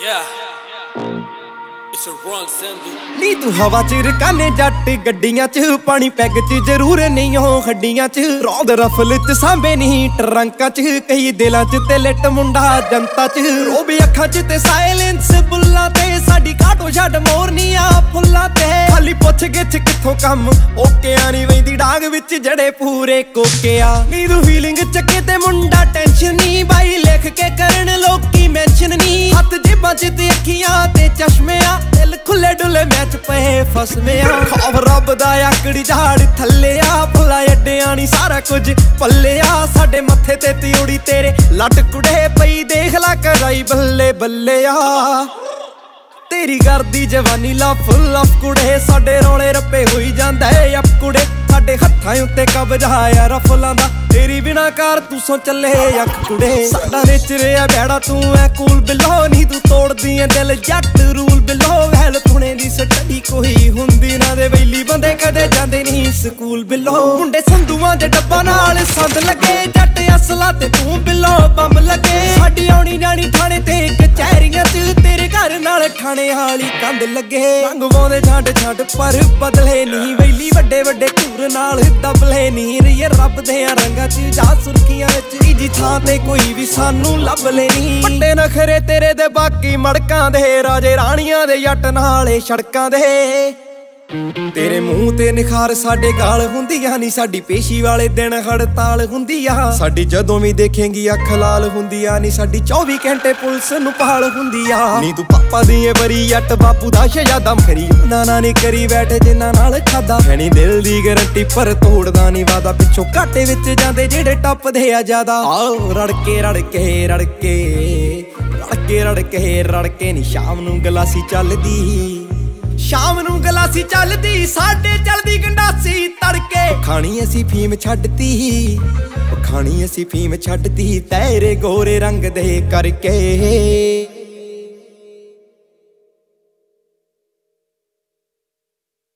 ਨੀ ਤੂੰ ਹਵਾ ਚ ਰਕਾਨੇ ਜੱਟ ਗੱਡੀਆਂ ਚ ਪਾਣੀ ਪੈਗ ਚ ਜ਼ਰੂਰ ਨਹੀਂ ਹੋ ਹੱਡੀਆਂ ਚ ਰੌਂਦ ਰਫਲ ਚ ਸਾਂਭੇ ਨਹੀਂ ਟਰੰਕਾਂ ਚ ਕਈ ਦਿਲਾਂ ਚ ਤੇ ਲਿਟ ਮੁੰਡਾ ਜਨਤਾ ਚ ਰੋਬ ਅੱਖਾਂ ਚ ਤੇ ਸਾਇਲੈਂਸ ਬੁੱਲਾਂ ਤੇ ਸਾਡੀ ਕਾਟੋ ਛੱਡ ਮੋਰਨੀਆਂ ਫੁੱਲਾਂ ਤੇ ਖਾਲੀ ਪੁੱਛ ਗਿੱਛ ਕਿੱਥੋਂ ਕੰਮ ਓਕਿਆ ਨਹੀਂ ਵੈਂਦੀ ਡਾਂਗ ਵਿੱਚ ਜੜੇ ਪੂਰੇ ਕੋਕਿਆ ਨੀ ਤੂੰ ਫੀਲਿੰਗ ਚੱਕੇ ਤੇ ਮੁੰਡਾ ਟੈਨਸ਼ਨ ਨਹੀਂ ਬਾਈ ਲਿਖ ਕੇ ਕਰਨ ਲੋਕੀ ਮੈਂਸ਼ਨ ਨਹੀਂ ਹੱਥ ਜੇਬਾਂ ਚ ਤੇ ਅੱਖੀਆਂ ਤੇ ਚਸ਼ਮਿਆਂ ਦਿਲ ਖੁੱਲੇ ਡੁੱਲੇ ਮੈਚ ਪਏ ਫਸਮਿਆਂ ਖੌਫ ਰੱਬ ਦਾ ਆਕੜੀ ਝਾੜ ਥੱਲੇ ਆ ਭੁਲਾ ਅੱਡਿਆਂ ਨੀ ਸਾਰਾ ਕੁਝ ਪੱਲੇ ਆ ਸਾਡੇ ਮੱਥੇ ਤੇ ਤਿਉੜੀ ਤੇਰੇ ਲੱਟ ਕੁੜੇ ਪਈ ਦੇਖ ਲਾ ਕਰਾਈ ਬੱਲੇ ਬੱਲੇ ਆ ਤੇਰੀ ਕਰਦੀ ਜਵਾਨੀ ਲਫ ਲਫ ਕੁੜੇ ਸਾਡੇ ਰੌਲੇ ਰੱਪੇ ਹੋਈ ਜਾਂਦਾ ਏ ਅਪ ਕੁੜੇ ਸਾਡੇ ਹੱਥਾਂ ਉੱਤੇ ਕਬਜ਼ਾ ਆ ਰਫਲਾਂ ਦਾ ਤੇਰੀ ਬਿਨਾ ਕਾਰ ਤੂੰ ਸੋ ਚੱਲੇ ਅੱਖ ਕੁੜੇ ਸਾਡਾ ਨੇਚਰ ਆ ਬੈੜਾ ਤੂੰ ਐ ਕੂਲ ਬਿਲੋ ਨਹੀਂ ਤੂੰ ਤੋੜਦੀ ਐ ਦਿਲ ਜੱਟ ਰੂਲ ਬਿਲੋ ਵੈਲ ਪੁਣੇ ਦੀ ਸਟੱਡੀ ਕੋਈ ਹੁੰਦੀ ਨਾ ਦੇ ਵੈਲੀ ਬੰਦੇ ਕਦੇ ਜਾਂਦੇ ਨਹੀਂ ਸਕੂਲ ਬਿਲੋ ਮੁੰਡੇ ਸੰਧੂਆਂ ਦੇ ਡੱਬਾ ਨਾਲ ਸੰਦ ਲੱਗੇ ਜੱਟ ਅਸਲਾ ਤੇ ਤੂੰ ਬਿਲੋ ਬੰਬ ਲੱਗੇ ਸਾਡੀ ਆਉਣੀ ਜਾਣੀ ਥਾਣੇ ਤੇ ਕਚਹਿਰੀਆਂ ਚ ਤੇਰੇ ਘਰ ਨਾਲ ਖਾਣੇ ਵਾਲੀ ਕੰਧ ਲੱਗੇ ਰੰਗ ਵਾਉਂਦੇ ਛੱਡ ਪਰ ਬਦਲੇ ਨਹੀਂ ਵੈਲੀ ਵੱਡੇ ਵੱਡੇ ਘੂਰ ਨਾਲ ਦਬਲੇ ਨਹੀਂ ਰੀਏ ਰੱਬ ਦੇ ਰੰਗਾਂ ਚ ਜਾ ਸੁਰਖੀਆਂ ਵਿੱਚ ਜੀ ਥਾਂ ਤੇ ਕੋਈ ਵੀ ਸਾਨੂੰ ਲੱਭ ਲੈ ਨਹੀਂ ਵੱਡੇ ਨਖਰੇ ਤੇਰੇ ਦੇ ਬਾਕੀ ਮੜਕਾਂ ਦੇ ਰਾਜੇ ਰਾਣੀਆਂ ਦੇ ਜੱਟ ਨਾਲੇ ਸੜਕਾਂ ਦੇ ਤੇਰੇ ਮੂੰਹ ਤੇ ਨਿਖਾਰ ਸਾਡੇ ਗਾਲ ਹੁੰਦੀਆਂ ਨੀ ਸਾਡੀ ਪੇਸ਼ੀ ਵਾਲੇ ਦਿਨ ਹੜਤਾਲ ਹੁੰਦੀ ਆ ਸਾਡੀ ਜਦੋਂ ਵੀ ਦੇਖੇਂਗੀ ਅੱਖ ਲਾਲ ਹੁੰਦੀ ਆ ਨੀ ਸਾਡੀ 24 ਘੰਟੇ ਪੁਲਿਸ ਨੂੰ ਭਾਲ ਹੁੰਦੀ ਆ ਨੀ ਤੂੰ ਪਾਪਾ ਦੀ ਏ ਬਰੀ ਜੱਟ ਬਾਪੂ ਦਾ ਸ਼ਹਿਜ਼ਾਦਾ ਖਰੀ ਨਾ ਨੀ ਕਰੀ ਬੈਠੇ ਜਿੰਨਾਂ ਨਾਲ ਖਾਦਾ ਹੈਨੀ ਦਿਲ ਦੀ ਗਰੰਟੀ ਪਰ ਤੋੜਦਾ ਨੀ ਵਾਦਾ ਪਿੱਛੋਂ ਘਾਟੇ ਵਿੱਚ ਜਾਂਦੇ ਜਿਹੜੇ ਟੱਪਦੇ ਆ ਜ਼ਿਆਦਾ ਆਓ ਰੜਕੇ ਨੀ ਸ਼ਾਮ ਨੂੰ ਗਲਾਸੀ ਚੱਲਦੀ ਸਾਡੇ ਚਲਦੀ ਗੰਡਾਸੀ ਤੜਕੇ ਖਾਣੀ ਅਸੀਂ ਫੀਮ ਛੱਡਤੀ ਤੇਰੇ ਗੋਰੇ ਰੰਗ ਦੇ ਕਰਕੇ